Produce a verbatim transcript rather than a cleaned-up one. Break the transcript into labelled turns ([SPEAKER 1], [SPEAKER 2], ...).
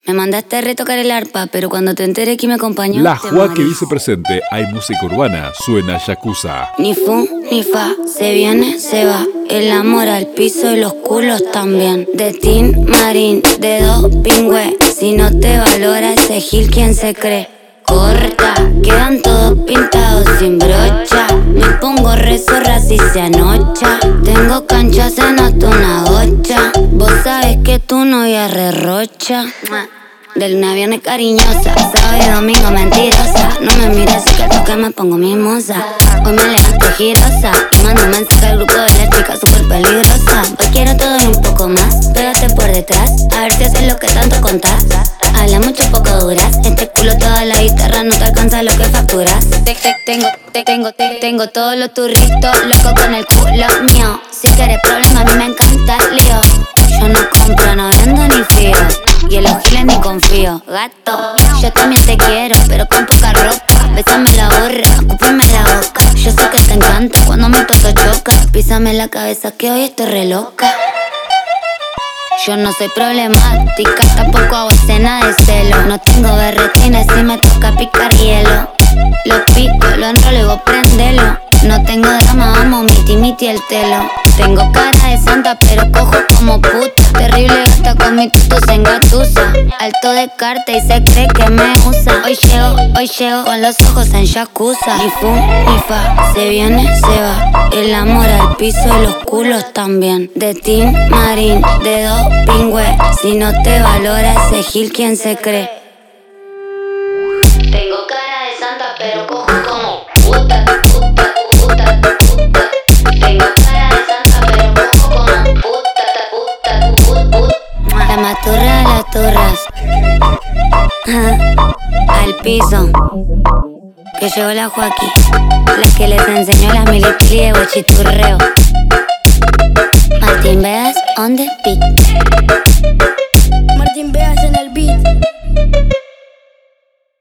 [SPEAKER 1] Me mandaste a retocar el arpa, pero cuando te enteré que me acompañó...
[SPEAKER 2] La Jua que dice presente, hay música urbana, suena Yakuza.
[SPEAKER 1] Ni fu, ni fa, se viene, se va. El amor al piso y los culos también. De Tin Marín, de dos pingüe. Si no te valora ese gil, ¿quién se cree? Corta, quedan todos pintados sin brocha. Me pongo rezorra si se anocha. Tengo canchas en hasta una gocha. Vos sabes que tu novia re-rocha. De luna a viernes cariñosa, sábado y domingo mentirosa. No me mires que al toque me pongo mimosa. Hoy me levanto girosa y mando mensaje al grupo de las chicas súper peligrosa. Hoy quiero todo y un poco más, pégate por detrás, a ver si haces lo que tanto contás. Habla mucho, poco duras, este culo toda la guitarra no te alcanza lo que facturas. Te, te, tengo, te, tengo, te, tengo todos los turritos loco con el culo mío. Si quieres problema a mí me encanta el lío. Yo no compro, no vendo ni fío, y en los giles ni confío, gato. Yo también te quiero, pero con poca ropa. Bésame la borra, escúpeme la boca. Yo sé que te encanta cuando mi toto choca. Písame la cabeza que hoy estoy re loca. Yo no soy problemática, tampoco hago escena de celo. No tengo berretines y me toca picar hielo. Lo pico, lo enrolo y vos prendelo. No tengo drama, vamos, miti miti el telo. Tengo cara de santa pero cojo como puta. Terrible gata con mi tuto se engatusa. Alto de carta y se cree que me usa. Hoy llego, hoy llego con los ojos en Yakuza. Ni fu, ni fa, se viene, se va. El amor al piso y los culos también. De Tin Marín, de dos pingüe. Si no te valora ese gil, ¿quién se cree? Tengo cara de santa pero cojo como puta, puta, puta, puta. Tengo cara de santa pero cojo como puta, puta, puta, puta. La maturra de las turras. Al piso. Que llegó la Joaquín, la que les enseñó las milipili de bochiturreo. Martín Veas on the beat.